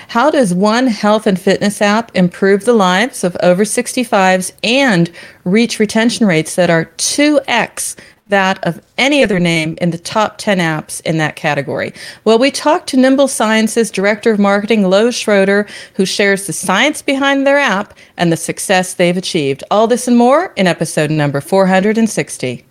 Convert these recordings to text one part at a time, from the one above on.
How does one health and fitness app improve the lives of over 65s and reach retention rates that are 2x that of any other name in the top 10 apps in that category? Well, we talked to Nimble Science's Director of Marketing, Lo Schroeder, who shares the science behind their app and the success they've achieved. All this and more in episode number 460.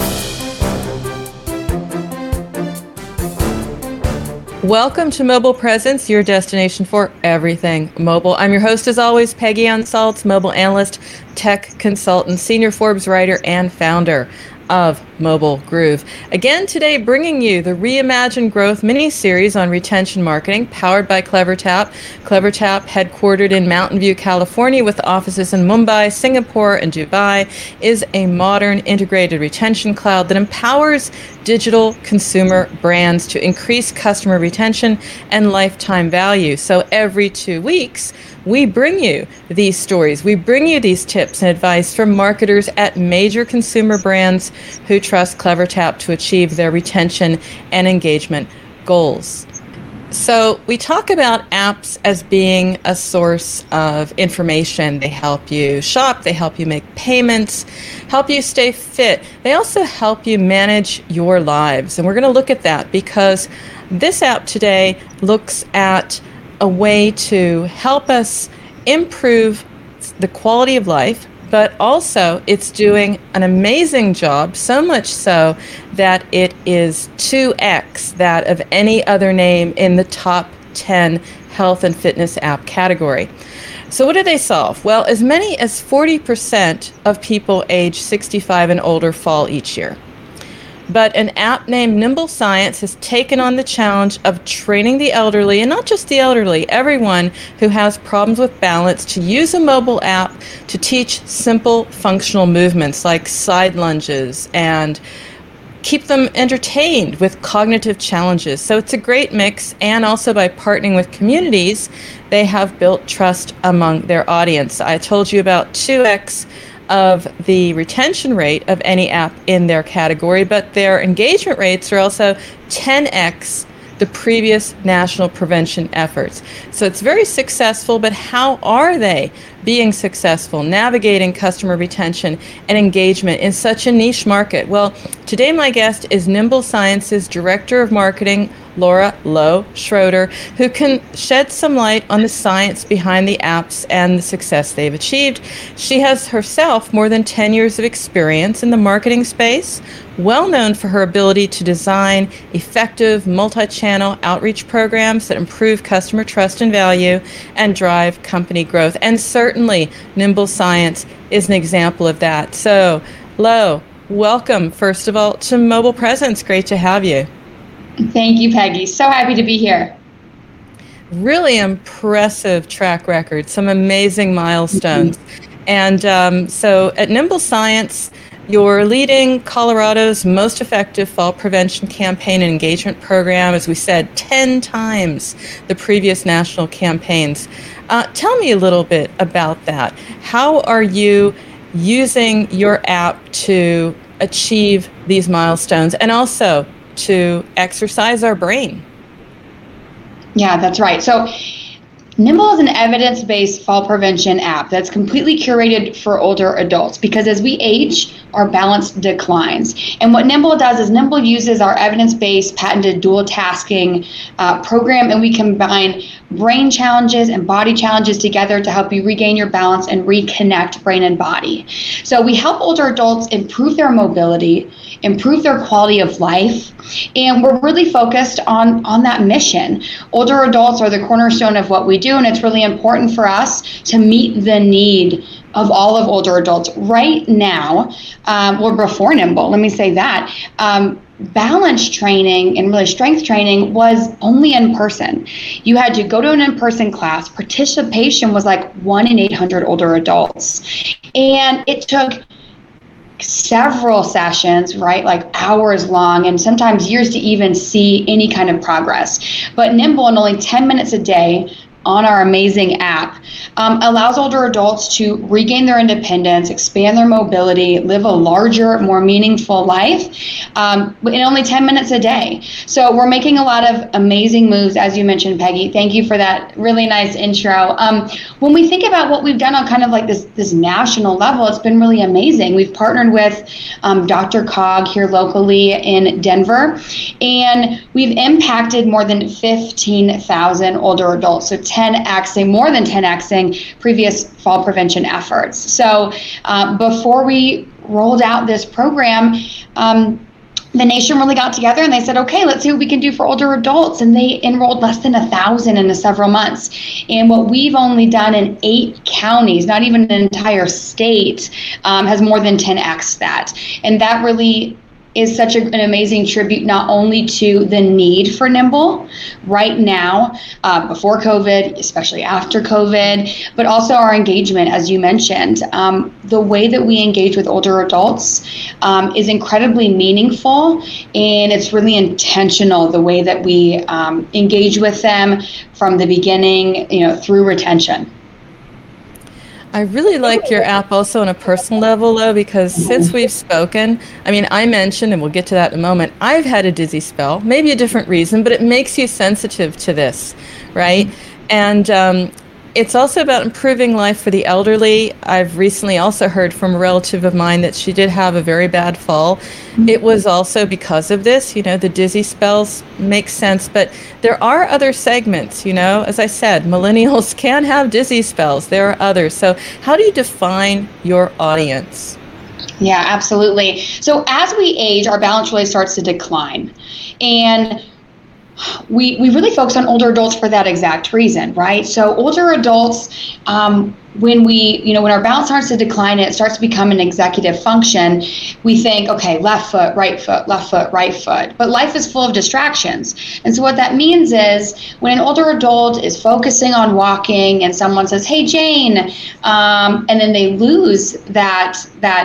Welcome to Mobile Presence, your destination for everything mobile. I'm your host, as always, Peggy Ann Salz, mobile analyst, tech consultant, senior Forbes writer, and founder of Mobile Groove. Again today, bringing you the Reimagine Growth mini-series on retention marketing, powered by CleverTap. CleverTap, headquartered in Mountain View, California, with offices in Mumbai, Singapore, and Dubai, is a modern integrated retention cloud that empowers digital consumer brands to increase customer retention and lifetime value. So every 2 weeks, we bring you these stories. We bring you these tips and advice from marketers at major consumer brands who trust CleverTap to achieve their retention and engagement goals. So we talk about apps as being a source of information. They help you shop, they help you make payments, help you stay fit. They also help you manage your lives. And we're going to look at that because this app today looks at a way to help us improve the quality of life, but also it's doing an amazing job, so much so that it is 2x that of any other name in the top 10 health and fitness app category. So what do they solve? Well, as many as 40% of people age 65 and older fall each year. But an app named Nimble Science has taken on the challenge of training the elderly, and not just the elderly, everyone who has problems with balance, to use a mobile app to teach simple functional movements like side lunges and keep them entertained with cognitive challenges. So it's a great mix, and also by partnering with communities, they have built trust among their audience. I told you about 2x of the retention rate of any app in their category, but their engagement rates are also 10x the previous national prevention efforts. So it's very successful, but how are they being successful, navigating customer retention and engagement in such a niche market? Well, today my guest is Nimble Science's Director of Marketing, Lo Schroeder, who can shed some light on the science behind the apps and the success they've achieved. She has herself more than 10 years of experience in the marketing space, well known for her ability to design effective multi-channel outreach programs that improve customer trust and value and drive company growth. And certainly Nimble Science is an example of that. So, Lo, welcome, first of all, to Mobile Presence. Great to have you. Thank you, Peggy. So happy to be here. Really impressive track record, some amazing milestones. And so at Nimble Science, you're leading Colorado's most effective fall prevention campaign and engagement program, as we said, 10 times the previous national campaigns. Tell me a little bit about that. How are you using your app to achieve these milestones and also to exercise our brain? Yeah, that's right. So Nimble is an evidence-based fall prevention app that's completely curated for older adults, because as we age, our balance declines. And what Nimble does is Nimble uses our evidence-based patented dual tasking program, and we combine brain challenges and body challenges together to help you regain your balance and reconnect brain and body. So we help older adults improve their mobility, improve their quality of life, and we're really focused on that mission. Older adults are the cornerstone of what we do, and it's really important for us to meet the need of all of older adults. Right now, well, before Nimble, let me say that, balance training and really strength training was only in person. You had to go to an in-person class. Participation was like 1 in 800 older adults. And it took several sessions, right, like hours long, and sometimes years to even see any kind of progress. But Nimble, in only 10 minutes a day, on our amazing app allows older adults to regain their independence, expand their mobility, live a larger, more meaningful life in only 10 minutes a day. So we're making a lot of amazing moves, as you mentioned, Peggy. Thank you for that really nice intro. When we think about what we've done on kind of like this national level, it's been really amazing. We've partnered with DRCOG here locally in Denver, and we've impacted more than 15,000 older adults. So 10xing, more than 10xing previous fall prevention efforts. So before we rolled out this program, the nation really got together and they said, okay, let's see what we can do for older adults. And they enrolled less than 1,000 in several months. And what we've only done in 8 counties, not even an entire state, has more than 10x that. And that really is such an amazing tribute not only to the need for Nimble right now, before COVID, especially after COVID, but also our engagement, as you mentioned. The way that we engage with older adults is incredibly meaningful, and it's really intentional, the way that we engage with them from the beginning, through retention. I really like your app also on a personal level, though, because since we've spoken, I mentioned, and we'll get to that in a moment, I've had a dizzy spell, maybe a different reason, but it makes you sensitive to this, right? And it's also about improving life for the elderly. I've recently also heard from a relative of mine that she did have a very bad fall. It was also because of this, the dizzy spells make sense, but there are other segments, as I said, millennials can have dizzy spells. There are others. So how do you define your audience? Yeah, absolutely. So as we age, our balance really starts to decline. And we really focus on older adults for that exact reason, right? So older adults, when our balance starts to decline and it starts to become an executive function, we think, okay, left foot, right foot, left foot, right foot. But life is full of distractions. And so what that means is when an older adult is focusing on walking and someone says, hey, Jane, and then they lose that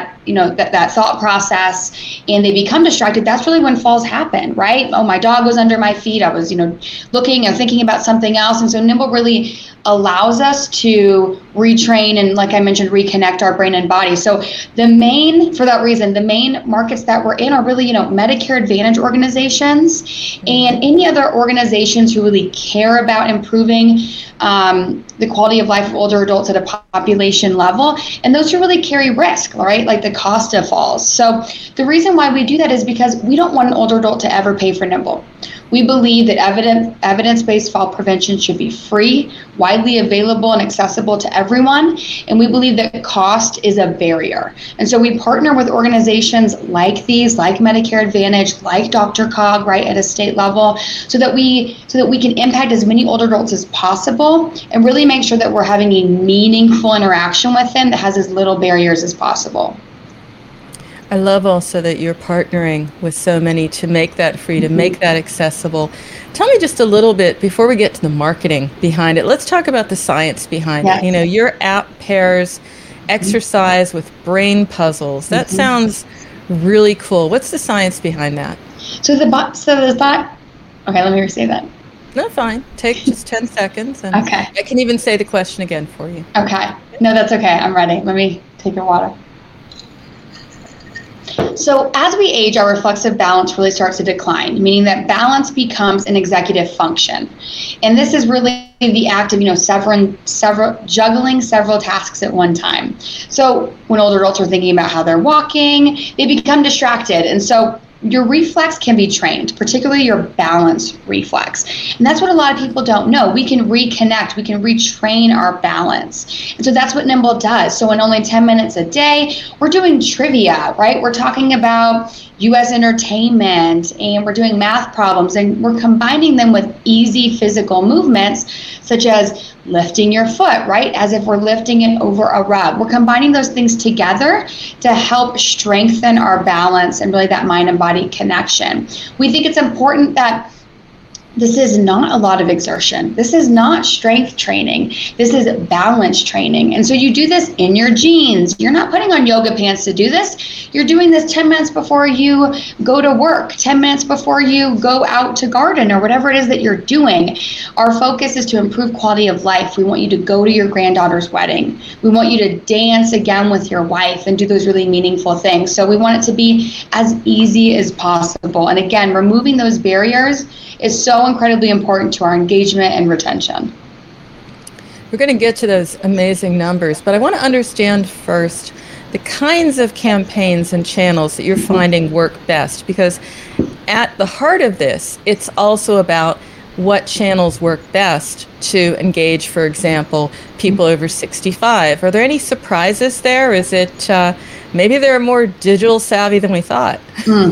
thought process and they become distracted, that's really when falls happen, right? Oh, my dog was under my feet. I was, looking and thinking about something else. And so Nimble really allows us to retrain and, like I mentioned, reconnect our brain and body. So the main markets that we're in are really, Medicare Advantage organizations and any other organizations who really care about improving the quality of life of older adults at a population level. And those who really carry risk, right? Like the cost of falls. So the reason why we do that is because we don't want an older adult to ever pay for Nimble. We believe that evidence-based fall prevention should be free, widely available, and accessible to everyone. And we believe that cost is a barrier. And so we partner with organizations like these, like Medicare Advantage, like DRCOG, right, at a state level, so that we can impact as many older adults as possible and really make sure that we're having a meaningful interaction with them that has as little barriers as possible. I love also that you're partnering with so many to make that free, to make that accessible. Tell me just a little bit, before we get to the marketing behind it, let's talk about the science behind it. Your app pairs exercise with brain puzzles. That sounds really cool. What's the science behind that? Okay, let me restate that. No, fine. Take just 10 seconds. And okay. I can even say the question again for you. Okay. No, that's okay. I'm ready. Let me take your water. So as we age, our reflexive balance really starts to decline, meaning that balance becomes an executive function. And this is really the act of, juggling several tasks at one time. So when older adults are thinking about how they're walking, they become distracted. And so your reflex can be trained, particularly your balance reflex. And that's what a lot of people don't know. We can reconnect, we can retrain our balance. And so that's what Nimble does. So in only 10 minutes a day, we're doing trivia, right? We're talking about U.S. entertainment, and we're doing math problems, and we're combining them with easy physical movements, such as lifting your foot, right? As if we're lifting it over a rug. We're combining those things together to help strengthen our balance and really that mind and body connection. We think it's important that this is not a lot of exertion. This is not strength training. This is balance training. And so you do this in your jeans. You're not putting on yoga pants to do this. You're doing this 10 minutes before you go to work, 10 minutes before you go out to garden or whatever it is that you're doing. Our focus is to improve quality of life. We want you to go to your granddaughter's wedding. We want you to dance again with your wife and do those really meaningful things. So we want it to be as easy as possible. And again, removing those barriers is so incredibly important to our engagement and retention. We're going to get to those amazing numbers, but I want to understand first the kinds of campaigns and channels that you're finding work best, because at the heart of this, it's also about what channels work best to engage, for example, people over 65. Are there any surprises there? Is it maybe they're more digital savvy than we thought?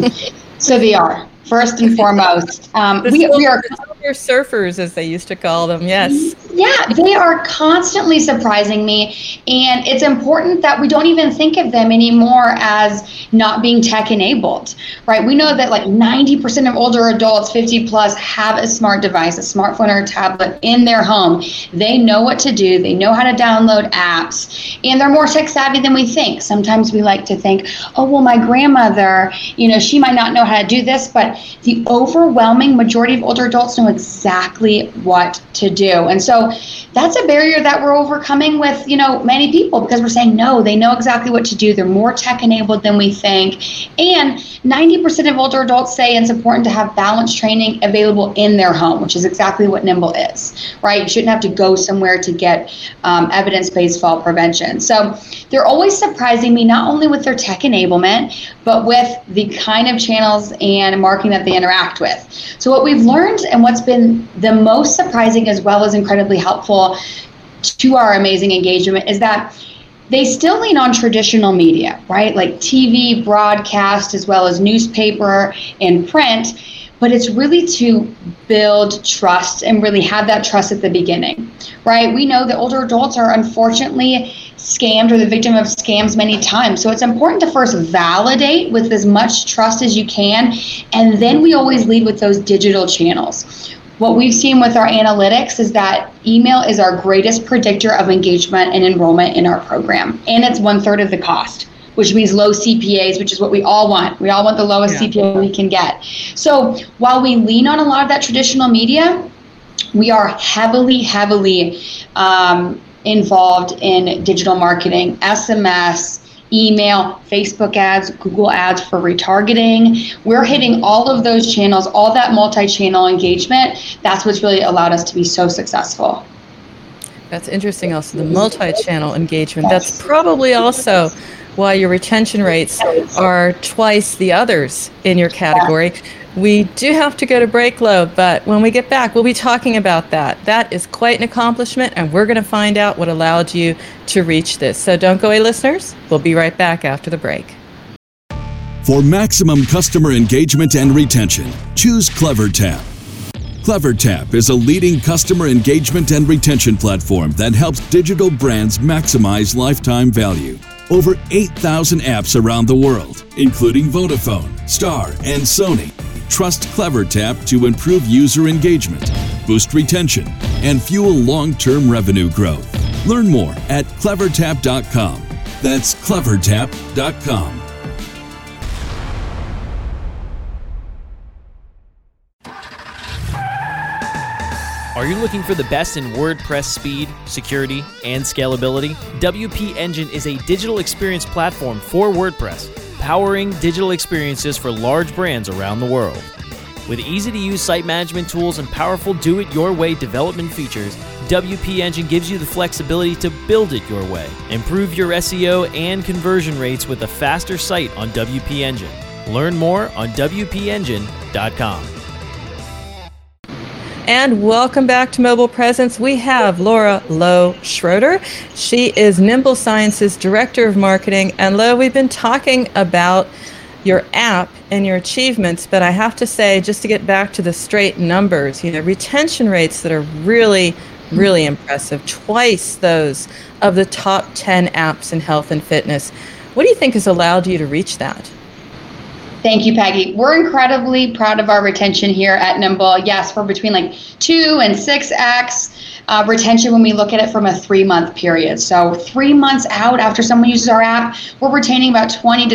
So they are. First and foremost, we are surfers, as they used to call them. Yes. Yeah, they are constantly surprising me. And it's important that we don't even think of them anymore as not being tech enabled, right? We know that like 90% of older adults, 50 plus, have a smart device, a smartphone or a tablet in their home. They know what to do. They know how to download apps, and they're more tech savvy than we think. Sometimes we like to think, oh, well, my grandmother, she might not know how to do this, but the overwhelming majority of older adults know exactly what to do. And so that's a barrier that we're overcoming with, many people, because we're saying, no, they know exactly what to do. They're more tech enabled than we think. And 90% of older adults say it's important to have balance training available in their home, which is exactly what Nimble is, right? You shouldn't have to go somewhere to get evidence-based fall prevention. So they're always surprising me, not only with their tech enablement, but with the kind of channels and marketing that they interact with. So what we've learned, and what's been the most surprising as well as incredibly helpful to our amazing engagement, is that they still lean on traditional media, right? Like TV, broadcast, as well as newspaper and print. But it's really to build trust and really have that trust at the beginning, right? We know that older adults are unfortunately scammed or the victim of scams many times. So it's important to first validate with as much trust as you can. And then we always lead with those digital channels. What we've seen with our analytics is that email is our greatest predictor of engagement and enrollment in our program. And it's 1/3 of the cost, which means low CPAs, which is what we all want. We all want the lowest CPA we can get. So while we lean on a lot of that traditional media, we are heavily involved in digital marketing, SMS, email, Facebook ads, Google ads for retargeting. We're hitting all of those channels, all that multi-channel engagement. That's what's really allowed us to be so successful. That's interesting also, the multi-channel engagement. That's probably also why your retention rates are twice the others in your category. We do have to go to break, Lo, but when we get back, we'll be talking about that. That is quite an accomplishment, and we're going to find out what allowed you to reach this. So don't go away, listeners. We'll be right back after the break. For maximum customer engagement and retention, choose CleverTap. CleverTap is a leading customer engagement and retention platform that helps digital brands maximize lifetime value. Over 8,000 apps around the world, including Vodafone, Star, and Sony, trust CleverTap to improve user engagement, boost retention, and fuel long-term revenue growth. Learn more at clevertap.com. That's clevertap.com. Are you looking for the best in WordPress speed, security, and scalability? WP Engine is a digital experience platform for WordPress, powering digital experiences for large brands around the world. With easy-to-use site management tools and powerful do-it-your-way development features, WP Engine gives you the flexibility to build it your way. Improve your SEO and conversion rates with a faster site on WP Engine. Learn more on WPEngine.com. And welcome back to Mobile Presence. We have Laura Lo Schroeder. She is Nimble Science's Director of Marketing. And Lo, we've been talking about your app and your achievements, but I have to say, just to get back to the straight numbers, retention rates that are really, really impressive, twice those of the top 10 apps in health and fitness. What do you think has allowed you to reach that? Thank you, Peggy. We're incredibly proud of our retention here at Nimble. Yes, we're between like 2 and 6x retention when we look at it from a 3-month period. So 3 months out after someone uses our app, we're retaining about 20 to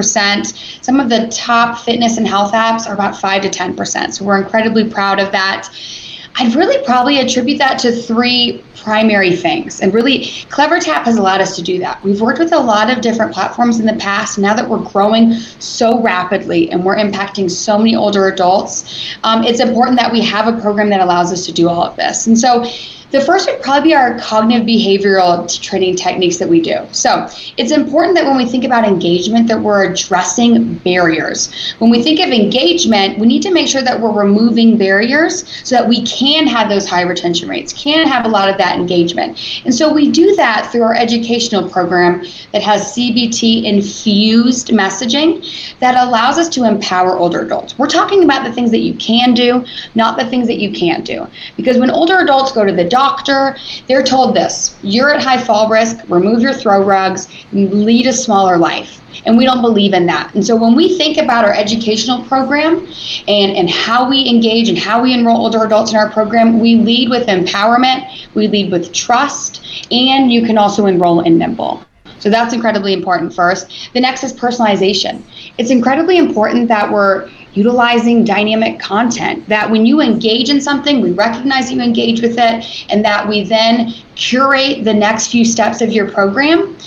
30%. Some of the top fitness and health apps are about 5 to 10%. So we're incredibly proud of that. I'd really probably attribute that to 3 primary things. And really, CleverTap has allowed us to do that. We've worked with a lot of different platforms in the past. Now that we're growing so rapidly and we're impacting so many older adults, it's important that we have a program that allows us to do all of this. And so the first would probably be our cognitive behavioral training techniques that we do. So it's important that when we think about engagement, that we're addressing barriers. When we think of engagement, we need to make sure that we're removing barriers so that we can have those high retention rates, can have a lot of that engagement. And so we do that through our educational program that has CBT infused messaging that allows us to empower older adults. We're talking about the things that you can do, not the things that you can't do. Because when older adults go to the doctor, they're told this: you're at high fall risk, remove your throw rugs, lead a smaller life. And we don't believe in that. And so when we think about our educational program and how we engage and how we enroll older adults in our program, we lead with empowerment, we lead with trust, and you can also enroll in Nimble. So that's incredibly important first. The next is personalization. It's incredibly important that we're utilizing dynamic content, that when you engage in something, we recognize that you engage with it, and that we then curate the next few steps of your program,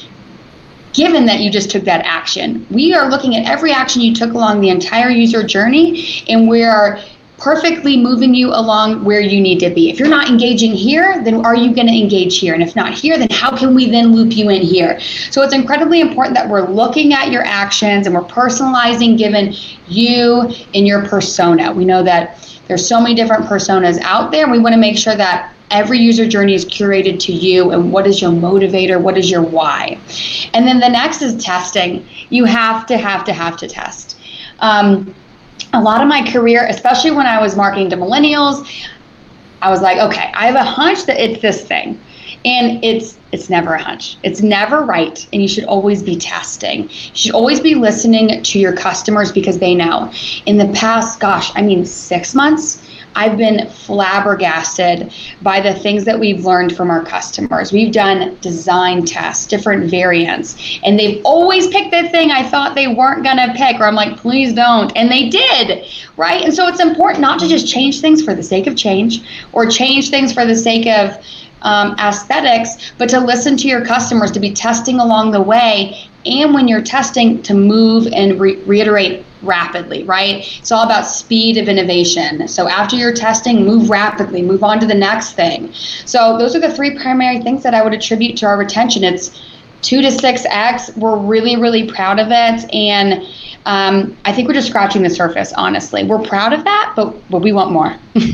given that you just took that action. We are looking at every action you took along the entire user journey, and we are perfectly moving you along where you need to be. If you're not engaging here, then are you going to engage here? And if not here, then how can we then loop you in here? So it's incredibly important that we're looking at your actions and we're personalizing given you and your persona. We know that there's so many different personas out there, and we want to make sure that every user journey is curated to you and what is your motivator, what is your why. And then the next is testing. You have to test. A lot of my career, especially when I was marketing to millennials, I was like, okay, I have a hunch that it's this thing. And it's never a hunch. It's never right. And you should always be testing. You should always be listening to your customers because they know. In the past, 6 months, I've been flabbergasted by the things that we've learned from our customers. We've done design tests, different variants, and they've always picked the thing I thought they weren't gonna pick, or I'm like, please don't, and they did, right? And so it's important not to just change things for the sake of change, or change things for the sake of aesthetics, but to listen to your customers, to be testing along the way, and when you're testing, to move and reiterate rapidly, right? It's all about speed of innovation. So after you're testing, move rapidly, move on to the next thing. So those are the 3 primary things that I would attribute to our retention. It's 2 to 6x. We're really, really proud of it. And I think we're just scratching the surface, honestly. We're proud of that, but we want more.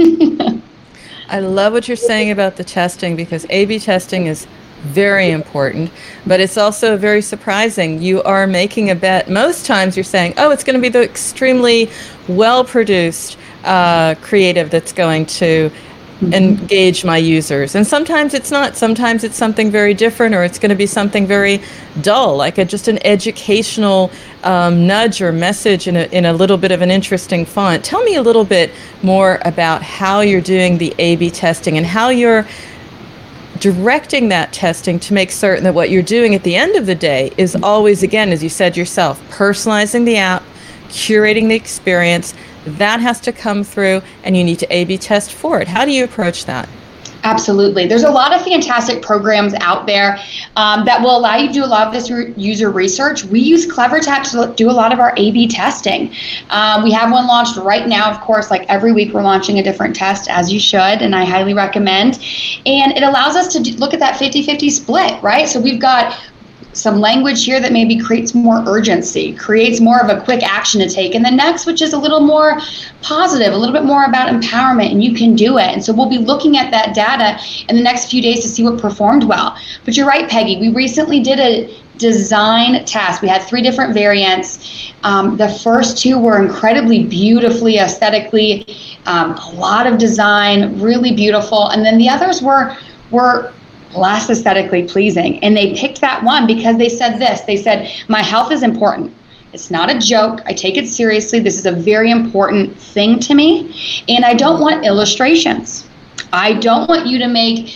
I love what you're saying about the testing, because A/B testing is very important, but it's also very surprising. You are making a bet. Most times you're saying, oh, it's going to be the extremely well-produced creative that's going to engage my users. And sometimes it's not. Sometimes it's something very different, or it's going to be something very dull, like just an educational nudge or message in a little bit of an interesting font. Tell me a little bit more about how you're doing the A/B testing and how you're directing that testing to make certain that what you're doing at the end of the day is always, again, as you said yourself, personalizing the app, curating the experience. That has to come through, and you need to A/B test for it. How do you approach that? Absolutely. There's a lot of fantastic programs out there that will allow you to do a lot of this user research. We use CleverTap to do a lot of our A/B testing. We have one launched right now, of course. Like every week we're launching a different test, as you should, and I highly recommend. And it allows us to look at that 50-50 split, right? So we've got some language here that maybe creates more urgency, creates more of a quick action to take. And the next, which is a little more positive, a little bit more about empowerment, and you can do it. And so we'll be looking at that data in the next few days to see what performed well. But you're right, Peggy, we recently did a design test. We had 3 different variants. The first 2 were incredibly beautifully, aesthetically, a lot of design, really beautiful. And then the others were less aesthetically pleasing. And they picked that one because they said this. They said, my health is important. It's not a joke. I take it seriously. This is a very important thing to me. And I don't want illustrations. I don't want you to make,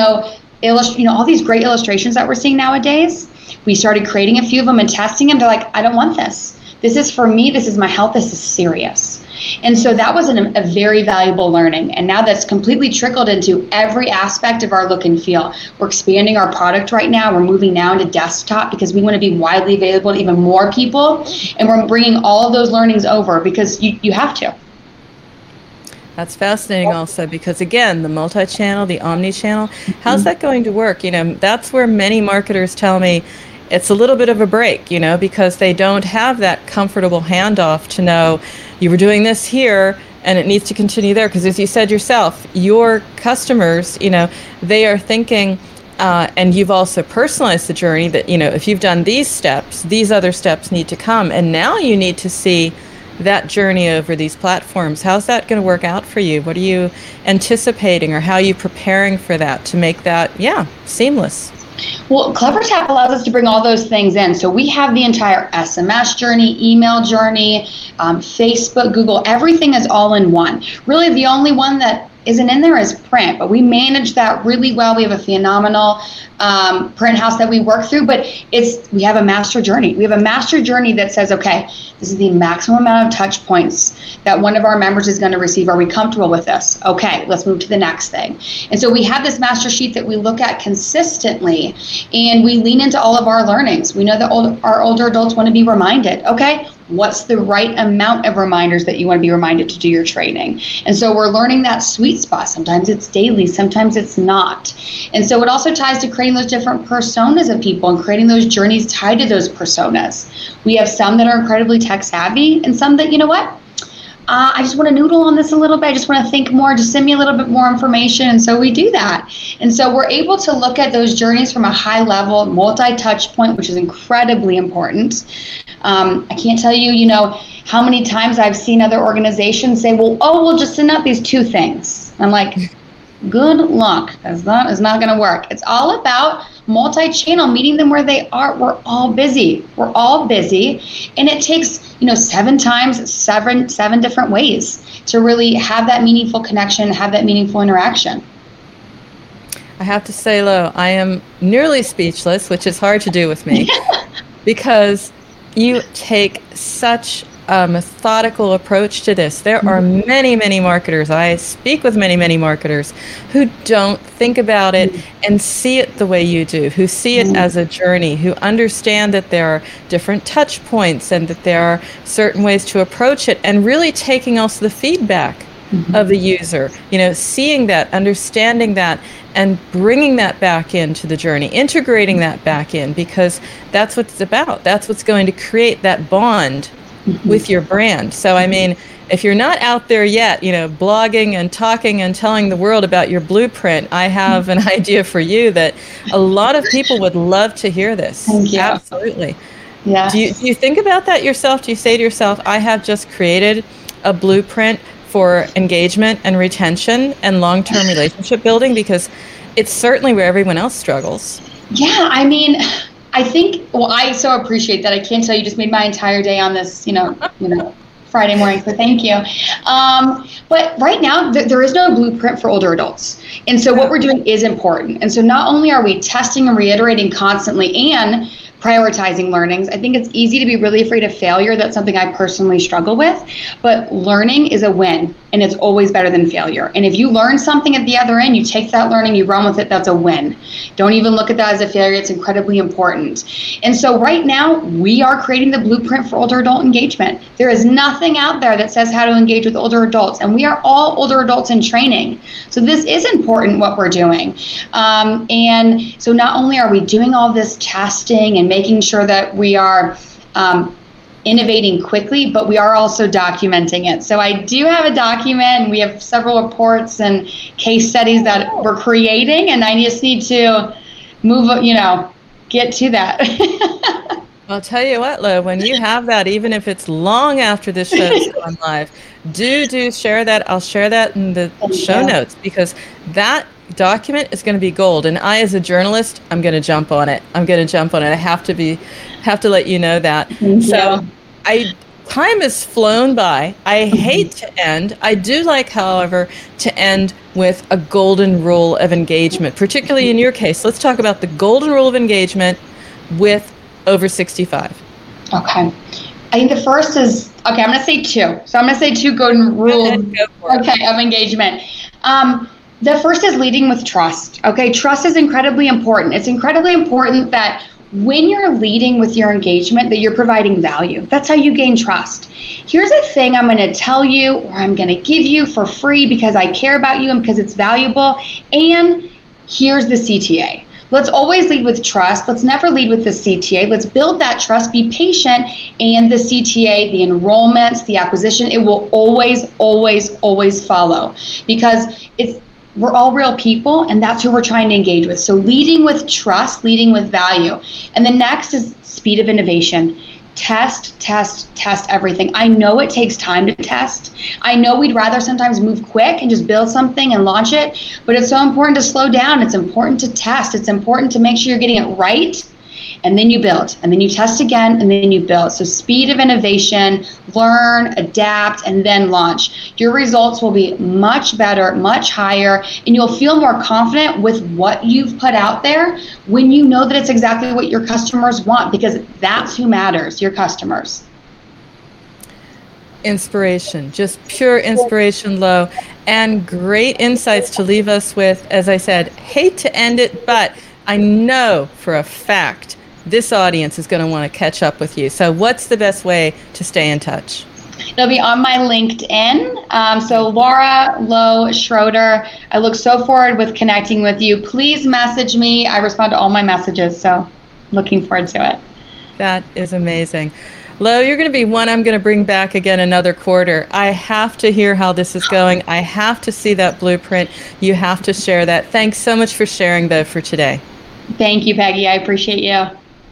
all these great illustrations that we're seeing nowadays. We started creating a few of them and testing them. They're like, I don't want this. This is for me. This is my health. This is serious. And so that was a very valuable learning. And now that's completely trickled into every aspect of our look and feel. We're expanding our product right now. We're moving now into desktop because we want to be widely available to even more people. And we're bringing all of those learnings over because you have to. That's fascinating also because, again, the multi-channel, the omni-channel, how's that going to work? That's where many marketers tell me it's a little bit of a break, because they don't have that comfortable handoff to know you were doing this here and it needs to continue there. Because as you said yourself, your customers, they are thinking, and you've also personalized the journey that, if you've done these steps, these other steps need to come. And now you need to see that journey over these platforms. How's that going to work out for you? What are you anticipating, or how are you preparing for that to make that, seamless? Well, CleverTap allows us to bring all those things in. So we have the entire SMS journey, email journey, Facebook, Google, everything is all in one. Really, the only one that isn't in there is print, but we manage that really well. We have a phenomenal print house that we work through, but we have a master journey. We have a master journey that says, okay, this is the maximum amount of touch points that one of our members is going to receive. Are we comfortable with this? Okay, let's move to the next thing. And so we have this master sheet that we look at consistently, and we lean into all of our learnings. We know that our older adults want to be reminded, okay, what's the right amount of reminders that you want to be reminded to do your training? And so we're learning that sweet spot. Sometimes it's daily, sometimes it's not. And so it also ties to creating those different personas of people and creating those journeys tied to those personas. We have some that are incredibly tech savvy and some that, I just want to noodle on this a little bit. I just want to think more. Just send me a little bit more information. And so we do that. And so we're able to look at those journeys from a high level, multi-touch point, which is incredibly important. I can't tell you, how many times I've seen other organizations say, we'll just send out these two things. I'm like, good luck. It's not going to work. It's all about multi-channel, meeting them where they are. We're all busy. And it takes, 7 times, seven different ways to really have that meaningful connection, have that meaningful interaction. I have to say, Lo, I am nearly speechless, which is hard to do with me, because you take such a methodical approach to this. There are many, many marketers. I speak with many, many marketers who don't think about it and see it the way you do, who see it as a journey, who understand that there are different touch points and that there are certain ways to approach it, and really taking also the feedback of the user, seeing that, understanding that, and bringing that back into the journey, integrating that back in, because that's what it's about. That's what's going to create that bond with your brand. So, if you're not out there yet, blogging and talking and telling the world about your blueprint, I have an idea for you that a lot of people would love to hear this. Thank you. Absolutely. Yeah. Do you think about that yourself? Do you say to yourself, I have just created a blueprint for engagement and retention and long-term relationship building? Because it's certainly where everyone else struggles. Yeah, I think, I so appreciate that. I can't tell you, just made my entire day on this, Friday morning, so thank you. But right now, there is no blueprint for older adults. And so what we're doing is important. And so not only are we testing and reiterating constantly and prioritizing learnings, I think it's easy to be really afraid of failure. That's something I personally struggle with. But learning is a win, and it's always better than failure. And if you learn something at the other end, you take that learning, you run with it, that's a win. Don't even look at that as a failure. It's incredibly important. And so right now, we are creating the blueprint for older adult engagement. There is nothing out there that says how to engage with older adults, and we are all older adults in training. So this is important, what we're doing. And so not only are we doing all this testing and making sure that we are innovating quickly, but we are also documenting it. So I do have a document, and we have several reports and case studies that we're creating, and I just need to move, get to that. I'll tell you what, Lo, when you have that, even if it's long after this show's gone live, do share that. I'll share that in the show notes, because that document is going to be gold. And I, as a journalist, I'm going to jump on it. I have to let you know that. So Time has flown by. I hate to end. I do like, however, to end with a golden rule of engagement, particularly in your case. Let's talk about the golden rule of engagement with over 65. Okay. I think the first is, I'm going to say two. So I'm going to say two golden rules of engagement. The first is leading with trust. Okay. Trust is incredibly important. It's incredibly important that when you're leading with your engagement, that you're providing value. That's how you gain trust. Here's a thing I'm going to tell you, or I'm going to give you for free because I care about you and because it's valuable. And here's the CTA. Let's always lead with trust. Let's never lead with the CTA. Let's build that trust, be patient, and the CTA, the enrollments, the acquisition, it will always, always, always follow, because we're all real people, and that's who we're trying to engage with. So leading with trust, leading with value. And the next is speed of innovation. Test, test, test everything. I know it takes time to test. I know we'd rather sometimes move quick and just build something and launch it, but it's so important to slow down. It's important to test. It's important to make sure you're getting it right, and then you build, and then you test again, and then you build. So speed of innovation, learn, adapt, and then launch. Your results will be much better, much higher, and you'll feel more confident with what you've put out there when you know that it's exactly what your customers want, because that's who matters, your customers. Inspiration, just pure inspiration, Lo, and great insights to leave us with. As I said, hate to end it, but I know for a fact this audience is going to want to catch up with you. So what's the best way to stay in touch? It'll be on my LinkedIn. So Laura Lo Schroeder, I look so forward with connecting with you. Please message me. I respond to all my messages, so looking forward to it. That is amazing. Lo, you're going to be one I'm going to bring back again another quarter. I have to hear how this is going. I have to see that blueprint. You have to share that. Thanks so much for sharing, though, for today. Thank you, Peggy. I appreciate you.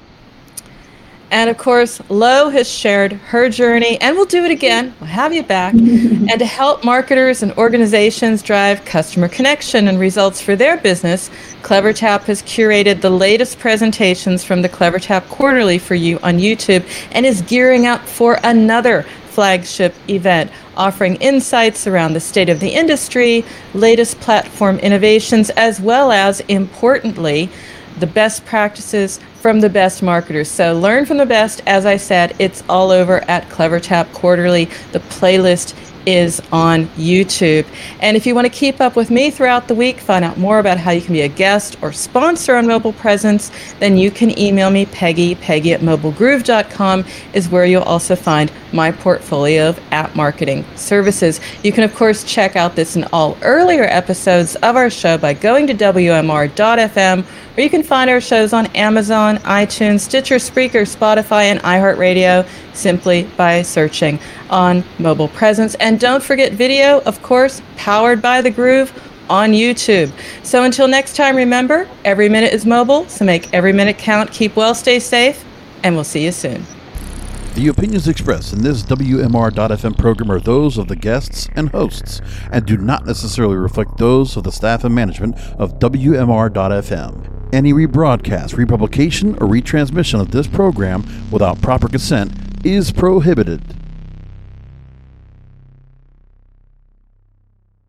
And of course, Lo has shared her journey, and we'll do it again. We'll have you back. And to help marketers and organizations drive customer connection and results for their business, CleverTap has curated the latest presentations from the CleverTap Quarterly for you on YouTube and is gearing up for another flagship event, offering insights around the state of the industry, latest platform innovations, as well as, importantly, the best practices from the best marketers. So learn from the best. As I said, it's all over at CleverTap Quarterly. The playlist is on YouTube. And if you want to keep up with me throughout the week, find out more about how you can be a guest or sponsor on Mobile Presence, then you can email me, Peggy at mobilegroove.com is where you'll also find my portfolio of app marketing services. You can, of course, check out this and all earlier episodes of our show by going to WMR.fm, or you can find our shows on Amazon, iTunes, Stitcher, Spreaker, Spotify, and iHeartRadio simply by searching on Mobile Presence. And don't forget video, of course, powered by The Groove on YouTube. So until next time, remember, every minute is mobile, so make every minute count. Keep well, stay safe, and we'll see you soon. The opinions expressed in this WMR.FM program are those of the guests and hosts and do not necessarily reflect those of the staff and management of WMR.FM. Any rebroadcast, republication, or retransmission of this program without proper consent is prohibited.